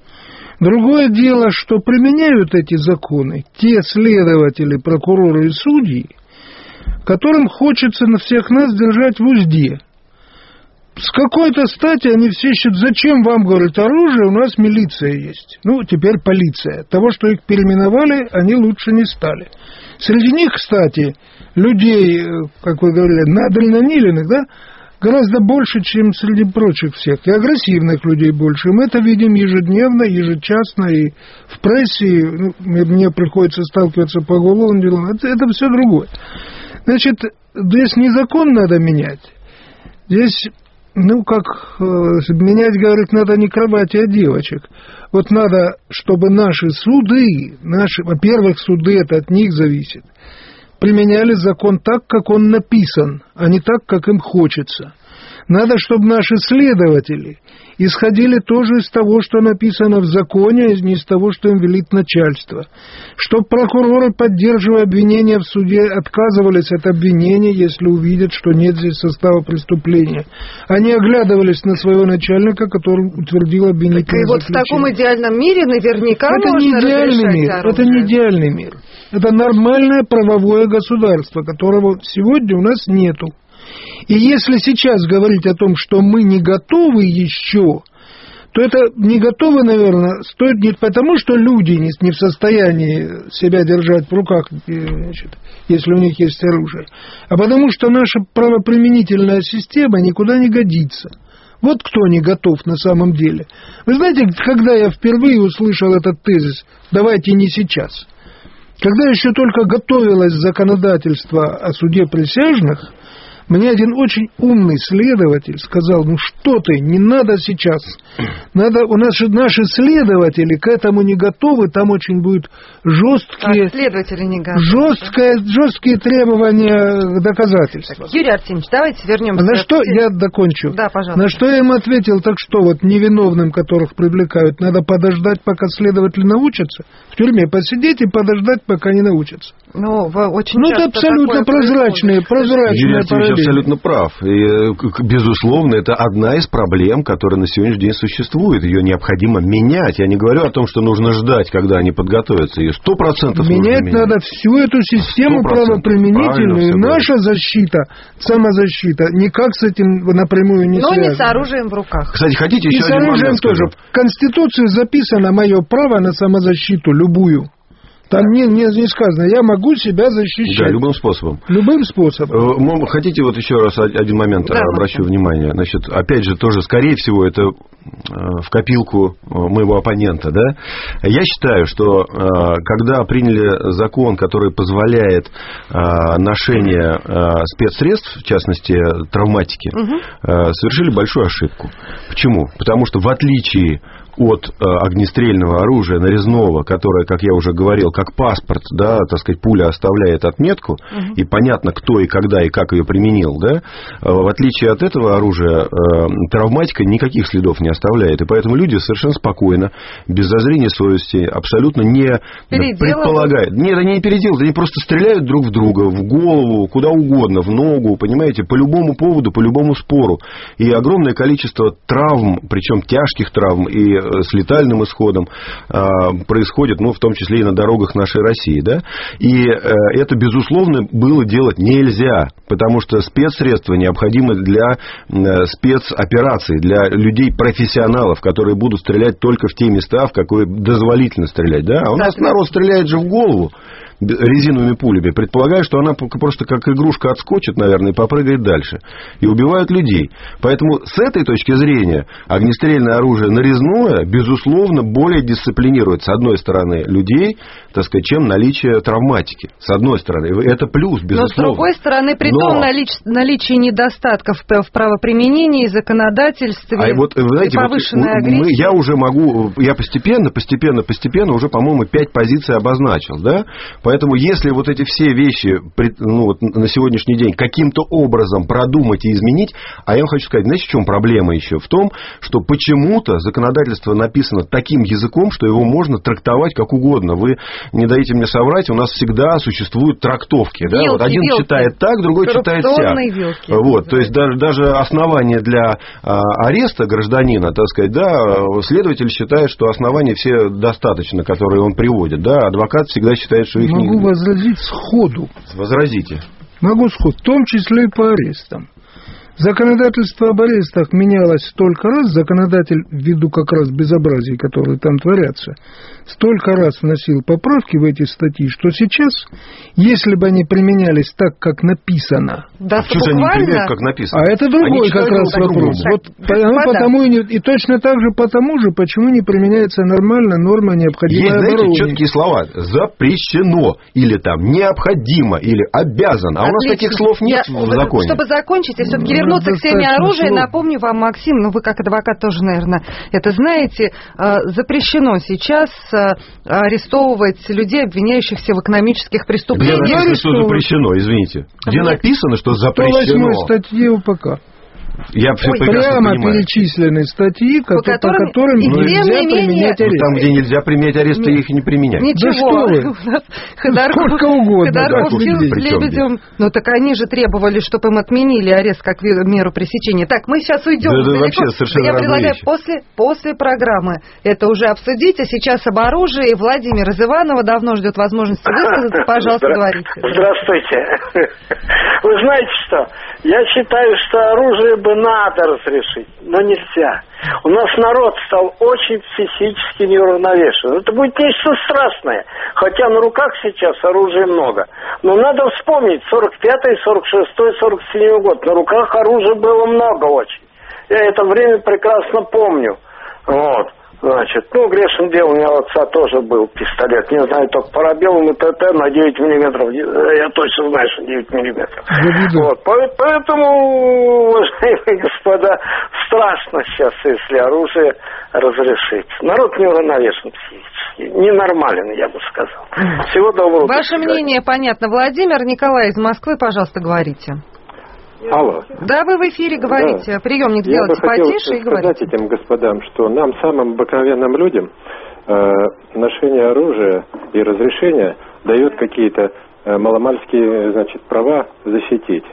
Другое дело, что применяют эти законы те следователи, прокуроры и судьи, которым хочется на всех нас держать в узде. С какой-то стати они все ищут, зачем вам, говорят, оружие, у нас милиция есть. Ну, теперь полиция. Того, что их переименовали, они лучше не стали. Среди них, кстати, людей, как вы говорили, надальнонилиных, да, гораздо больше, чем среди прочих всех. И агрессивных людей больше. Мы это видим ежедневно, ежечасно, и в прессе, ну, мне приходится сталкиваться по уголовным делам. Это, это все другое. Значит, здесь не закон надо менять. Здесь Ну, как э, менять, говорит, надо не кровати, а девочек. Вот надо, чтобы наши суды, наши, во-первых, суды, это от них зависит, применяли закон так, как он написан, а не так, как им хочется. Надо, чтобы наши следователи исходили тоже из того, что написано в законе, а не из того, что им велит начальство. Чтобы прокуроры, поддерживая обвинения в суде, отказывались от обвинения, если увидят, что нет здесь состава преступления. Они оглядывались на своего начальника, который утвердил обвинительное заключение. И вот в таком идеальном мире наверняка это можно не идеальный мир, оружие. Это не идеальный мир. Это нормальное правовое государство, которого сегодня у нас нету. И если сейчас говорить о том, что мы не готовы еще, то это не готовы, наверное, стоит не потому, что люди не, не в состоянии себя держать в руках, значит, если у них есть оружие, а потому что наша правоприменительная система никуда не годится. Вот кто не готов на самом деле. Вы знаете, когда я впервые услышал этот тезис, давайте не сейчас, когда еще только готовилось законодательство о суде присяжных, мне один очень умный следователь сказал, ну что ты, не надо сейчас. Надо, у нас наши следователи к этому не готовы, там очень будут жесткие, а следователи не готовы. Жесткие, жесткие требования к доказательствам. Юрий Артемьевич, давайте вернемся. На что, я докончу. Да, пожалуйста. На что я им ответил, так что вот невиновным, которых привлекают, надо подождать, пока следователи научатся, в тюрьме посидеть и подождать, пока не научатся. Ну, вы очень ну это абсолютно прозрачные, прозрачные параллели. Абсолютно прав. И, безусловно, это одна из проблем, которая на сегодняшний день существует. Ее необходимо менять. Я не говорю о том, что нужно ждать, когда они подготовятся. Ее сто процентов менять нужно менять. Надо всю эту систему правоприменительную. Наша защита, самозащита, никак с этим напрямую не связана. Но не с оружием в руках. Кстати, хотите еще и один момент? И с оружием тоже. В Конституции записано мое право на самозащиту, любую. Там не, не, не сказано, я могу себя защищать. Да, любым способом. Любым способом. Хотите вот еще раз один момент, да, обращу да. внимание. Значит, опять же, тоже, скорее всего, это в копилку моего оппонента, да. Я считаю, что когда приняли закон, который позволяет ношение спецсредств, в частности, травматики, угу. совершили большую ошибку. Почему? Потому что в отличие от э, огнестрельного оружия нарезного, которое, как я уже говорил, как паспорт, да, так сказать, пуля оставляет отметку, угу. и понятно, кто и когда и как ее применил, да, э, в отличие от этого оружия, э, травматика никаких следов не оставляет, и поэтому люди совершенно спокойно, без зазрения совести, абсолютно не предполагают. Нет, они не переделывают, они просто стреляют друг в друга, в голову, куда угодно, в ногу, понимаете, по любому поводу, по любому спору. И огромное количество травм, причем тяжких травм и с летальным исходом происходит, ну, в том числе и на дорогах нашей России, да, и это, безусловно, было делать нельзя, потому что спецсредства необходимы для спецопераций, для людей-профессионалов, которые будут стрелять только в те места, в какие дозволительно стрелять, да, а у нас народ стреляет же в голову резиновыми пулями, предполагаю, что она просто как игрушка отскочит, наверное, и попрыгает дальше. И убивают людей. Поэтому с этой точки зрения огнестрельное оружие нарезное, безусловно, более дисциплинирует, с одной стороны, людей, так сказать, чем наличие травматики. С одной стороны. Это плюс, безусловно. Но с другой стороны, при том налич... наличии недостатков в правоприменении, законодательстве, а вот, вы знаете, и повышенной вот агрессии. Мы, я уже могу, я постепенно, постепенно, постепенно уже, по-моему, пять позиций обозначил, да? Поэтому, если вот эти все вещи, ну, вот на сегодняшний день каким-то образом продумать и изменить, а я вам хочу сказать, знаете, в чем проблема еще? В том, что почему-то законодательство написано таким языком, что его можно трактовать как угодно. Вы не дайте мне соврать, у нас всегда существуют трактовки. Вилки, да? Вот один вилки. читает так, другой читает сяк. Вилки, вот, то есть даже, даже основания для а, ареста гражданина, так сказать, да, следователь считает, что оснований все достаточно, которые он приводит. Да? Адвокат всегда считает, что их не... Могу возразить сходу. Возразите. Могу сходу, в том числе и по арестам. Законодательство об арестах менялось столько раз, законодатель, ввиду как раз безобразий, которые там творятся, столько раз вносил поправки в эти статьи, что сейчас, если бы они применялись так, как написано... Да, а что же они применяют, как написано? А это другой как раз вопрос. Вот, ну, потому и, не, и точно так же потому же, почему не применяется нормально норма необходимая оборудование. Есть, знаете, четкие слова. Запрещено, или там необходимо, или обязан. А Отлично. У нас таких слов нет Я, в законе. Чтобы закончить, я все-таки вернуться к теме оружия, сложно. Напомню вам, Максим, ну вы как адвокат тоже, наверное, это знаете, запрещено сейчас арестовывать людей, обвиняющихся в экономических преступлениях. Где написано, что запрещено, извините? Где Нет. написано, что запрещено? сто восьмой статьи УПК. Я все Ой, прямо перечислены статьи, по которым, по которым нельзя применять арест. Там, где нельзя применять арест, Нет. их не применять. Ничего. Да что вы? Сколько угодно. Ходорковский с Лебедем. Ну так они же требовали, чтобы им отменили арест как меру пресечения. Так, мы сейчас уйдем. Да, да, вообще совершенно Я предлагаю после, после программы это уже обсудить. А сейчас об оружии. Владимир из Иваново давно ждет возможности высказаться. Пожалуйста, Здра... говорите. Здравствуйте. Вы знаете что? Я считаю, что оружие бы надо разрешить, но нельзя. У нас народ стал очень психически неуравновешен. Это будет нечто страшное. Хотя на руках сейчас оружия много. Но надо вспомнить сорок пятый, сорок шестой, сорок седьмой год. На руках оружия было много очень. Я это время прекрасно помню. Вот. Значит, ну, грешным делом у меня у отца тоже был пистолет. Не знаю, только парабеллум и ТТ на девять миллиметров. Я точно знаю, что девять миллиметров. Вот. Поэтому, уважаемые господа, страшно сейчас, если оружие разрешить. Народ неуравновешен психически. Ненормален, я бы сказал. Всего доброго. Ваше мнение понятно. Владимир, Николай из Москвы, пожалуйста, говорите. Алло. Да, вы в эфире говорите. Да. Приемник Я сделайте потише и говорите. Я бы хотел сказать этим господам, что нам, самым обыкновенным людям, э, ношение оружия и разрешение дает какие-то э, маломальские, значит, права защитить.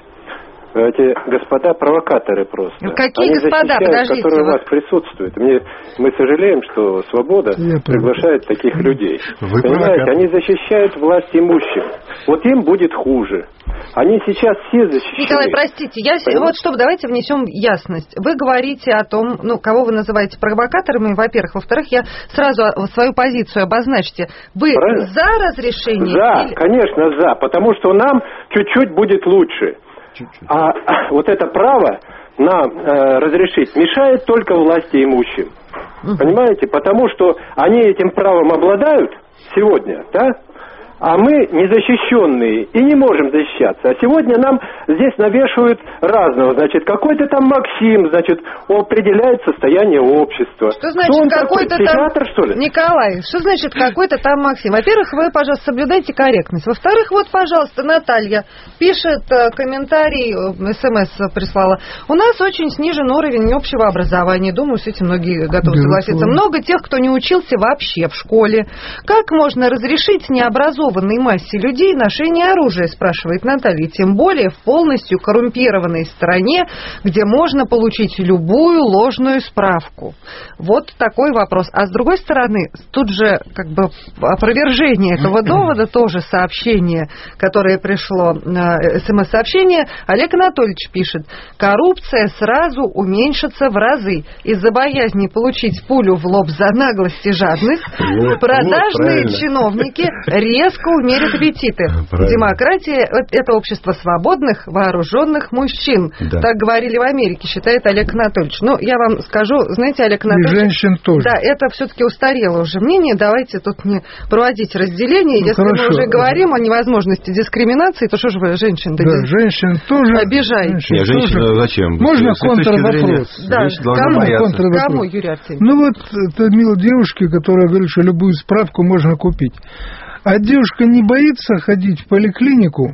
Эти господа провокаторы просто. Какие Они господа? Подождите. Которые у вас присутствуют. Мне, мы сожалеем, что «Свобода» Я приглашает понял. таких людей. Вы Понимаете, провокатор. Они защищают власть имущих. Вот им будет хуже. Они сейчас все защищены. Николай, простите, я вот чтобы давайте внесем ясность. Вы говорите о том, ну, кого вы называете провокаторами, во-первых. Во-вторых, я сразу свою позицию обозначьте. Вы Правильно? за разрешение? За, или... конечно, за. Потому что нам чуть-чуть будет лучше. Чуть-чуть. А вот это право нам э, разрешить мешает только власти имущим. Угу. Понимаете? Потому что они этим правом обладают сегодня, да? А мы незащищенные и не можем защищаться. А сегодня нам здесь навешивают разного. Значит, какой-то там Максим, значит, определяет состояние общества. Что значит какой-то там... Психиатр, что ли? Николай, что значит какой-то там Максим? Во-первых, вы, пожалуйста, соблюдайте корректность. Во-вторых, вот, пожалуйста, Наталья пишет комментарий, смс прислала. У нас очень снижен уровень общего образования. Думаю, с этим многие готовы да, согласиться. Да. Много тех, кто не учился вообще в школе. Как можно разрешить необразованным массе людей ношение оружия, спрашивает Наталья, тем более в полностью коррумпированной стране, где можно получить любую ложную справку. Вот такой вопрос. А с другой стороны, тут же как бы опровержение этого довода, тоже сообщение, которое пришло, смс-сообщение, Олег Анатольевич пишет, коррупция сразу уменьшится в разы из-за боязни получить пулю в лоб за наглость и жадность. Вот, продажные вот, чиновники резко умерит аппетиты. Правильно. Демократия – это общество свободных, вооруженных мужчин. Да. Так говорили в Америке, считает Олег Анатольевич. Но я вам скажу, знаете, Олег Анатольевич... И женщин тоже. Да, это все-таки устарело уже мнение. Давайте тут не проводить разделение. Ну, Если хорошо. мы уже говорим о невозможности дискриминации, то что же вы, женщин-то... Да, женщин тоже... Обижаете. Женщин Нет, женщина тоже... зачем? Можно контрвопрос? Да, кому, кому, Юрий Артемьевич? Ну вот, это милая девушка, которая говорит, что любую справку можно купить. А девушка не боится ходить в поликлинику,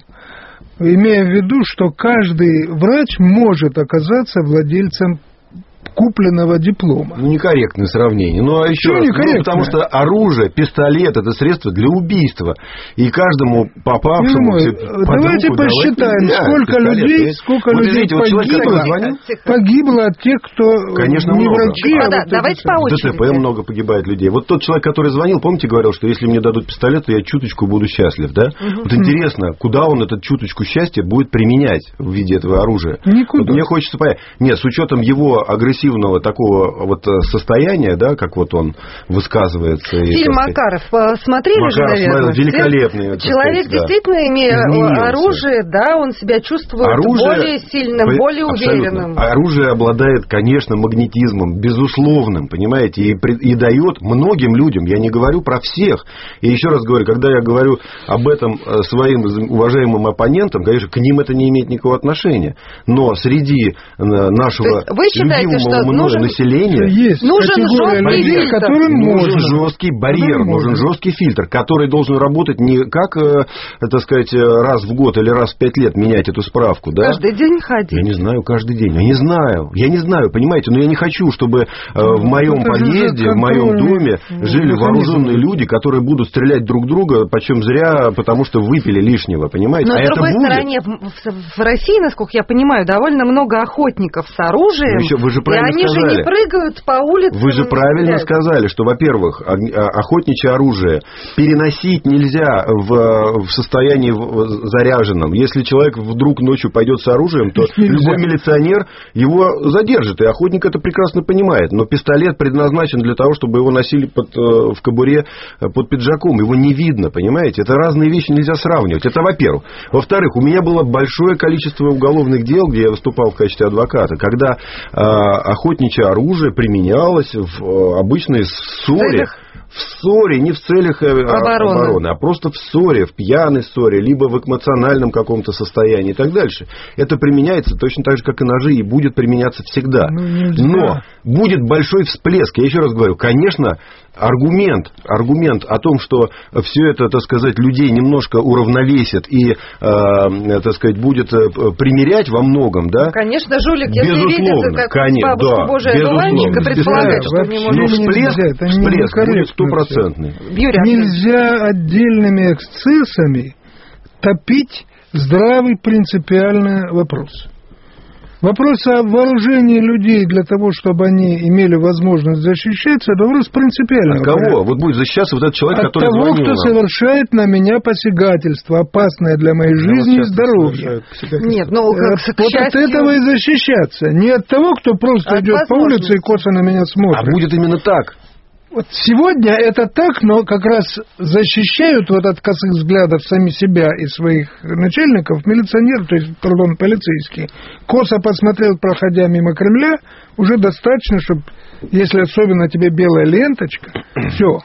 имея в виду, что каждый врач может оказаться владельцем купленного диплома. Ну, некорректное сравнение. Ну, а еще раз, ну, потому что оружие, пистолет – это средство для убийства. И каждому попавшему... Давайте посчитаем, сколько людей, сколько вот людей погибло, человек, погибло от тех, кто Конечно, не много. врачи. А, да, вот давайте по очереди. В ДТП много погибает людей. Вот тот человек, который звонил, помните, говорил, что если мне дадут пистолет, то я чуточку буду счастлив, да? Угу. Вот интересно, куда он этот чуточку счастья будет применять в виде этого оружия? Никуда. Вот мне хочется понять. Нет, с учетом его агрессивности, агрессивного такого вот состояния, да, как вот он высказывается. Фильм и, Макаров смотрели Макаров же, наверное? Смотрел, великолепный. Человек сказать, действительно, да. имея Изменился. оружие, да, он себя чувствует оружие, более сильным, по, более уверенным. Абсолютно. Оружие обладает, конечно, магнетизмом, безусловным, понимаете, и, и дает многим людям, я не говорю про всех. И еще раз говорю, когда я говорю об этом своим уважаемым оппонентам, конечно, к ним это не имеет никакого отношения. Но среди нашего вы считаете, что нужен, населения есть нужен жесткий барьер, фильтр, которым нужен жесткий барьер, нужен жесткий фильтр, который должен работать не как, так сказать, раз в год или раз в пять лет менять эту справку, да? Каждый день ходить. Я не знаю, каждый день. Я не знаю. Я не знаю, понимаете, но я не хочу, чтобы в моем это подъезде, в моем доме жили вооруженные люди, которые будут стрелять друг друга, почем зря, потому что выпили лишнего, понимаете? Но, а с другой это будет... стороны, в, в России, насколько я понимаю, довольно много охотников с оружием, еще, вы же и они сказали. же не прыгают по улицам. Вы же правильно сказали, что, во-первых, охотничье оружие переносить нельзя в, в состоянии заряженном. Если человек вдруг ночью пойдет с оружием, то любой милиционер его задержит, и охотник это прекрасно понимает. Но пистолет предназначен для того, чтобы его носили под, в кобуре под пиджаком. Его не видно, понимаете? Это разные вещи, нельзя сравнивать. Это во-первых. Во-вторых, у меня было большое количество уголовных дел, где я выступал в качестве адвоката, когда э, охотничье оружие применялось в э, обычной ссоре. В ссоре, не в целях обороны. обороны, а просто в ссоре, в пьяной ссоре, либо в эмоциональном каком-то состоянии и так дальше. Это применяется точно так же, как и ножи, и будет применяться всегда. Ну, но будет большой всплеск. Я еще раз говорю, конечно, аргумент, аргумент о том, что все это, так сказать, людей немножко уравновесит и, э, так сказать, будет примерять во многом, да? Конечно, жулик, если видит, как конечно, бабушка да, Божия одуванчика, предполагает, что не может... Но всплеск, всплеск будет стопроцентный. Нельзя отдельными эксцессами топить здравый принципиальный вопрос. Вопрос о вооружении людей для того, чтобы они имели возможность защищаться, это вопрос принципиальный. От кого? Вот будет защищаться вот этот человек, От который того, кто нам. совершает на меня посягательство, опасное для моей жизни и здоровья. Нет, ну, как, вот счастью... от этого и защищаться. Не от того, кто просто от идет по улице и косо на меня смотрит. А будет именно так. Вот сегодня это так, но как раз защищают вот от косых взглядов сами себя и своих начальников милиционер, то есть, пардон, полицейский. Косо посмотрел, проходя мимо Кремля, уже достаточно, чтобы, если особенно тебе белая ленточка, все.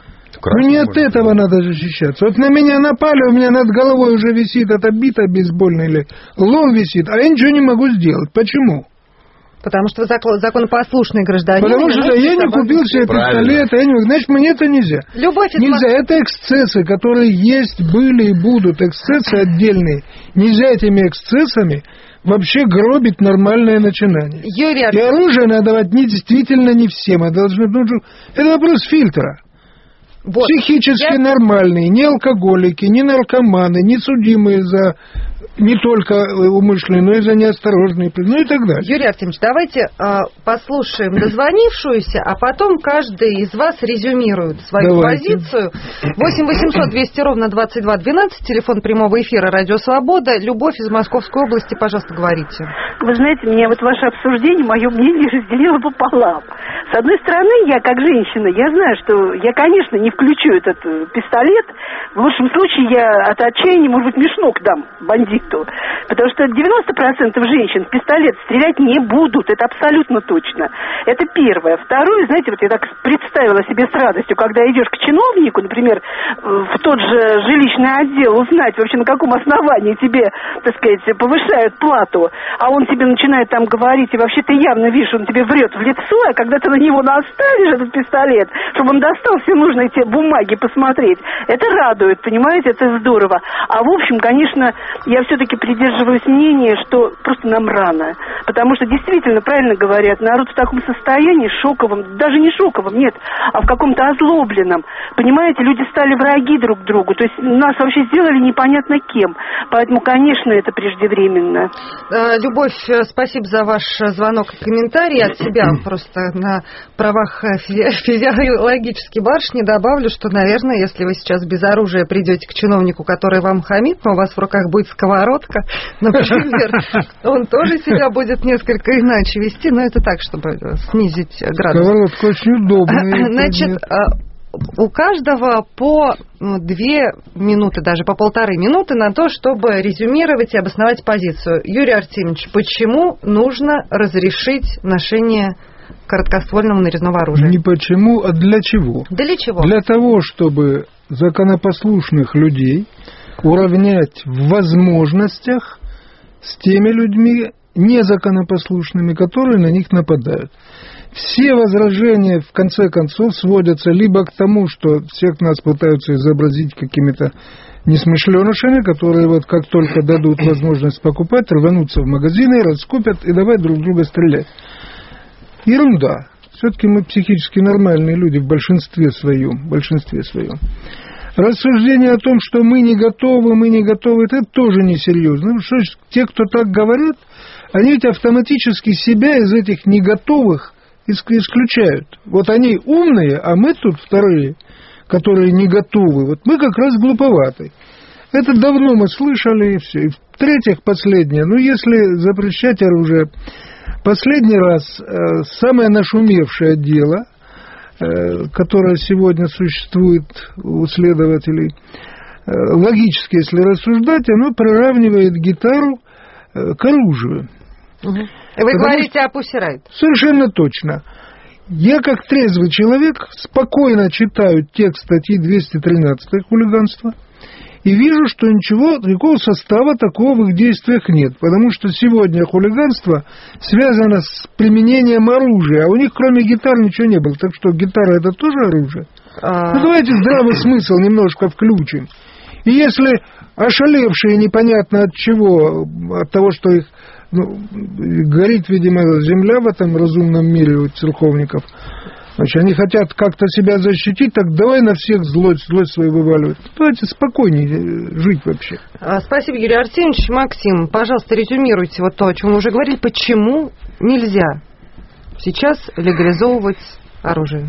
Ну не от этого надо защищаться. Вот на меня напали, у меня над головой уже висит эта бита бейсбольная или лом висит, а я ничего не могу сделать. Почему? Потому что вы законопослушный гражданин. Потому что да, я не купил себе пистолет, я не... значит, мне это нельзя. Любовь нельзя. Это эксцессы, которые есть, были и будут. Эксцессы отдельные. Нельзя этими эксцессами вообще гробить нормальное начинание. Юрий... И оружие надо давать не, действительно не всем. Это, должно, это вопрос фильтра. Вот. Психически я... нормальные, не алкоголики, не наркоманы, не судимые за не только умышленные, но и за неосторожные, ну и так далее. Юрий Артемьевич, давайте э, послушаем дозвонившуюся, а потом каждый из вас резюмирует свою давайте. позицию. восемь восемьсот двести ровно двадцать два двенадцать, телефон прямого эфира «Радио Свобода». Любовь из Московской области, пожалуйста, говорите. Вы знаете, меня вот ваше обсуждение, мое мнение разделило пополам. С одной стороны, я как женщина, я знаю, что я, конечно, не включу этот пистолет. В лучшем случае я от отчаяния, может быть, мешнок дам бандиту. Потому что девяносто процентов женщин в пистолет стрелять не будут. Это абсолютно точно. Это первое. Второе, знаете, вот я так представила себе с радостью, когда идешь к чиновнику, например, в тот же жилищный отдел, узнать вообще, на каком основании тебе, так сказать, повышают плату, а он тебе начинает там говорить, и вообще ты явно видишь, он тебе врет в лицо, а когда ты на него наставишь этот пистолет, чтобы он достал все нужные тебе бумаги посмотреть, это радует, понимаете, это здорово. А в общем, конечно, я все-таки придерживаюсь мнения, что просто нам рано. Потому что действительно, правильно говорят, народ в таком состоянии шоковом, даже не шоковом, нет, а в каком-то озлобленном. Понимаете, люди стали враги друг другу, то есть нас вообще сделали непонятно кем. Поэтому, конечно, это преждевременно. Любовь, спасибо за ваш звонок и комментарий. От себя просто на правах физи- физиологической барышни добавлю, что, наверное, если вы сейчас без оружия придете к чиновнику, который вам хамит, но у вас в руках будет сковородка, например, он тоже себя будет несколько иначе вести, но это так, чтобы снизить градус. Сковородка очень удобная. Значит, у каждого по две минуты, даже по полторы минуты на то, чтобы резюмировать и обосновать позицию. Юрий Артемьевич, почему нужно разрешить ношение короткоствольного нарезного оружия? Не почему, а для чего? Для чего? Для того, чтобы законопослушных людей уравнять в возможностях с теми людьми незаконопослушными, которые на них нападают. Все возражения, в конце концов, сводятся либо к тому, что всех нас пытаются изобразить какими-то несмышленышами, которые вот как только дадут возможность покупать, рванутся в магазины, раскупят и давай друг друга стрелять. Ерунда. Все-таки мы психически нормальные люди в большинстве своем. В большинстве своем. Рассуждение о том, что мы не готовы, мы не готовы, это тоже несерьезно. Что ж, те, кто так говорят, они ведь автоматически себя из этих не готовых исключают. Вот они умные, а мы тут вторые, которые не готовы. Вот мы как раз глуповаты. Это давно мы слышали, и все. И в-третьих, последнее. Ну, если запрещать оружие, последний раз э, самое нашумевшее дело, э, которое сегодня существует у следователей, э, логически, если рассуждать, оно приравнивает гитару э, к оружию. Угу. Вы Потому говорите о Pussy Riot? Совершенно точно. Я, как трезвый человек, спокойно читаю текст статьи двести тринадцать хулиганства и вижу, что ничего, никакого состава такого в их действиях нет. Потому что сегодня хулиганство связано с применением оружия, а у них кроме гитар ничего не было. Так что гитара — это тоже оружие? А... Ну, давайте здравый смысл немножко включим. И если ошалевшие непонятно от чего, от того, что их... Ну, горит, видимо, земля в этом разумном мире у церковников. Значит, они хотят как-то себя защитить, так давай на всех злость, злость свою вываливать. Давайте спокойнее жить вообще. Спасибо, Юрий Артемьевич. Максим, пожалуйста, резюмируйте вот то, о чем мы уже говорили. Почему нельзя сейчас легализовывать оружие?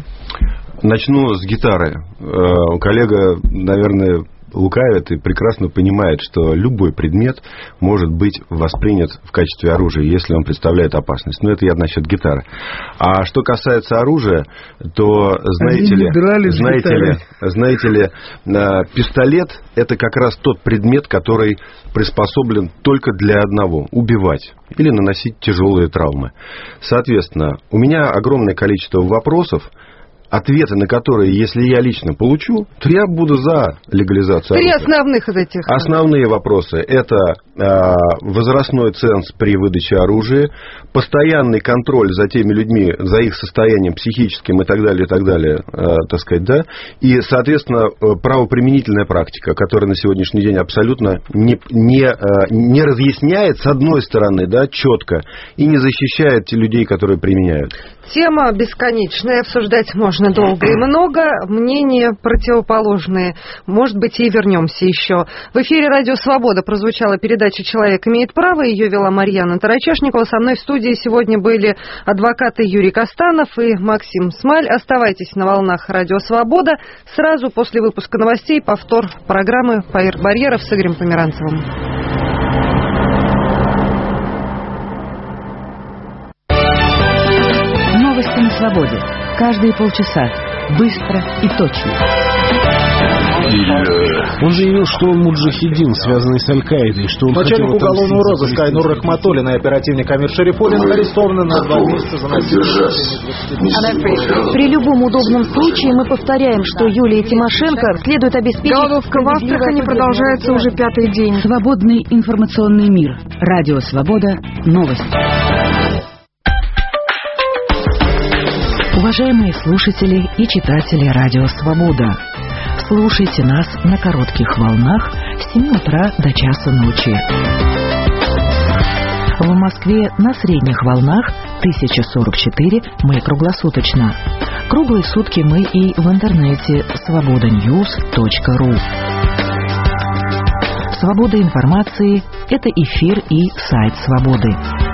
Начну с гитары. Коллега, наверное, лукавит и прекрасно понимает, что любой предмет может быть воспринят в качестве оружия, если он представляет опасность. Но это я насчет гитары. А что касается оружия, то, знаете ли, знаете ли, знаете ли, пистолет — это как раз тот предмет, который приспособлен только для одного — убивать или наносить тяжелые травмы. Соответственно, у меня огромное количество вопросов, ответы на которые, если я лично получу, то я буду за легализацию оружия. Три основных из этих. Основные вопросы – это э, возрастной ценз при выдаче оружия, постоянный контроль за теми людьми, за их состоянием психическим и так далее, и так далее, э, так сказать, да, и, соответственно, правоприменительная практика, которая на сегодняшний день абсолютно не, не, э, не разъясняет, с одной стороны, да, четко, и не защищает людей, которые применяют. Тема бесконечная, обсуждать можно долго и много, мнения противоположные. Может быть, и вернемся еще. В эфире «Радио Свобода» прозвучала передача «Человек имеет право». Ее вела Марьяна Тарачешникова. Со мной в студии сегодня были адвокаты Юрий Костанов и Максим Смаль. Оставайтесь на волнах «Радио Свобода». Сразу после выпуска новостей повтор программы «Поверх барьеров» с Игорем Померанцевым. Новости на свободе. Каждые полчаса. Быстро и точно. Он заявил, что он муджахидин, связанный с Аль-Каидой, что он начальник уголовного розыска Айнур Рахматуллин и оперативник Амир Шарифуллин арестованы на два месяца за насилие. При любом удобном случае мы повторяем, что Юлии Тимошенко следует обеспечить... Голодовка в Астрахани продолжается уже пятый день. Свободный информационный мир. Радио Свобода. Новости. Уважаемые слушатели и читатели «Радио Свобода», слушайте нас на коротких волнах с семи утра до часа ночи. В Москве на средних волнах тысяча сорок четыре, мы круглосуточно. Круглые сутки мы и в интернете свобода ньюс точка ру. Свобода информации – это эфир и сайт «Свободы».